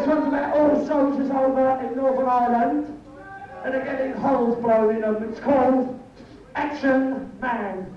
This one's about all soldiers over in Northern Ireland and they're getting holes blown in them. It's called Action Man.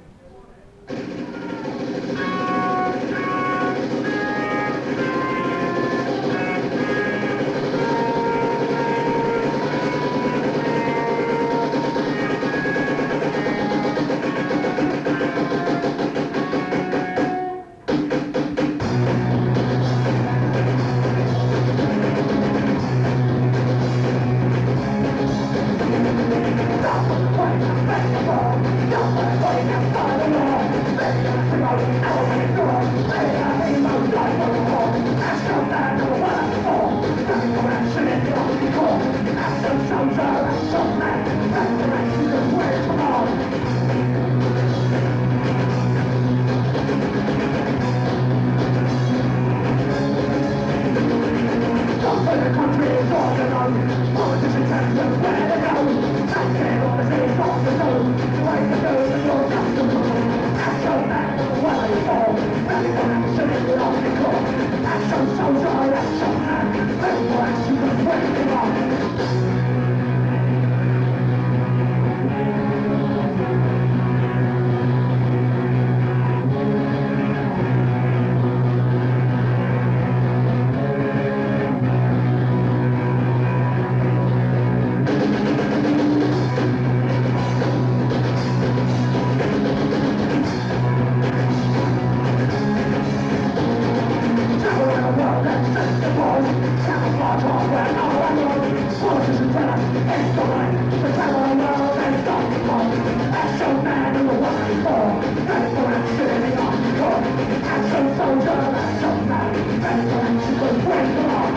Soldier, action man, ready for action, wait for